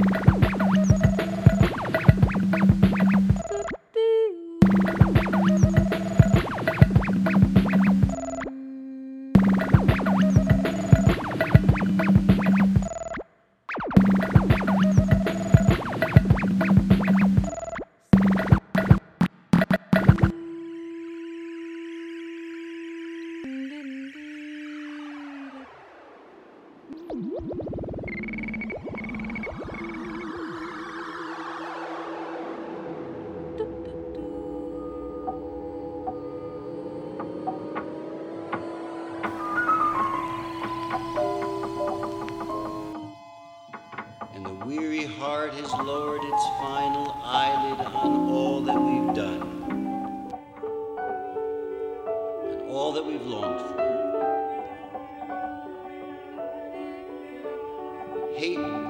And the weary heart has lowered its final eyelid on all that we've done, on all that we've longed for. Hate